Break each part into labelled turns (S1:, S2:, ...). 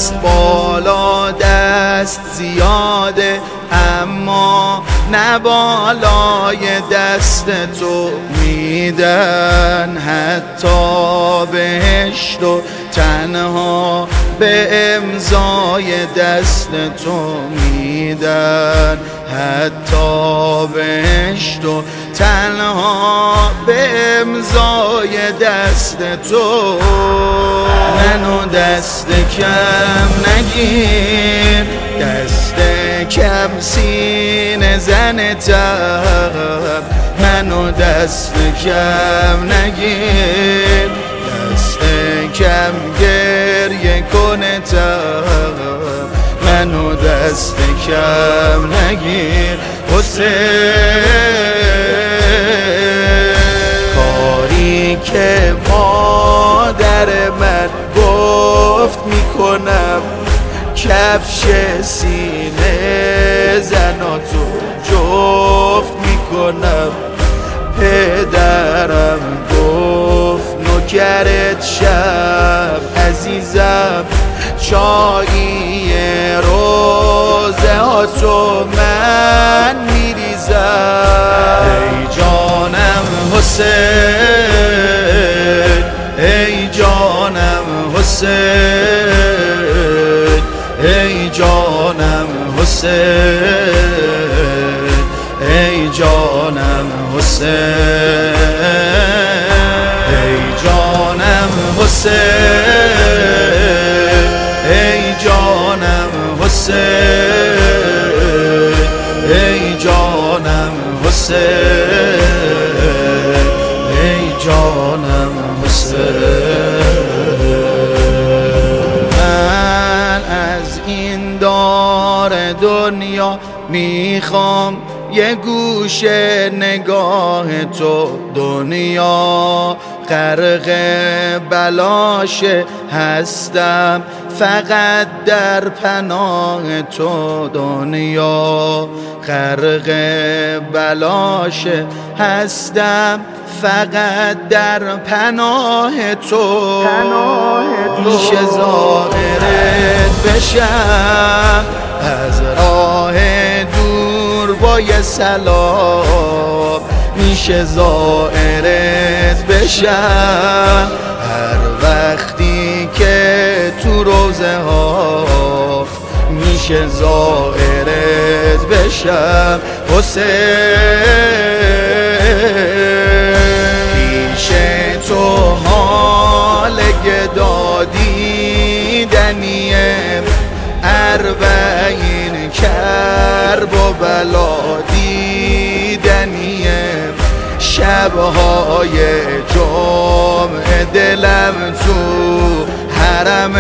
S1: دست بالا دست زیاده، اما نه بالای دست تو میدن. حتی بهشت و تنها به امضای دست تو میدن. حتی بهشت و تنها به امضای دست تو. منو دست کم نگیر، دست کم سینه زن تب. منو دست کم نگیر، دست کم گریه کنه تب. منو دست کم نگیر حسین. کاری که مادر من گفت میکنم، کفش سینه زناتو جفت میکنم. پدرم گفت نوکرت شب عزیزم، چایی روزه ها تو من میریزم. ای جانم حسین، ای جانم حسین، ای جانم حسین، ای جانم حسین، ای جانم حسین، ای جانم حسین، ای جانم حسین، ای جانم حسین. من از این دار دنیا میخوام یه گوشه نگاه تو. دنیا غرق بلاشه، هستم فقط در پناه تو. دنیا غرق بلاشه، هستم فقط در پناه تو. میشه زائرت بشم از راه دور با یه سلام. میشه زائرت بشم هر وقتی که تو روزه ها. میشه زائرت بشم حسین. پیش تو حال گدا دیدنیه، اربعین کرب و بلا دیدنیه. شبهای جمعه دلم تو حرم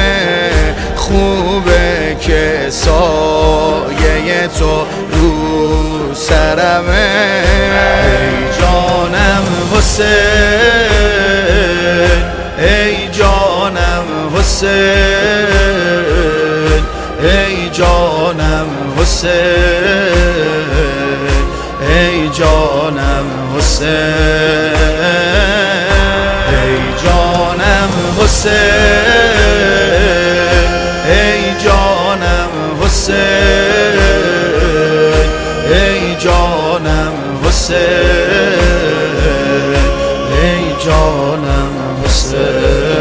S1: خوبه که سایه تو رو سرمه. ای جانم حسین، ای جانم حسین، ای جانم حسین، ای جانم حسین، ای جانم حسین، ای جانم حسین، ای جانم حسین، ای جانم حسین.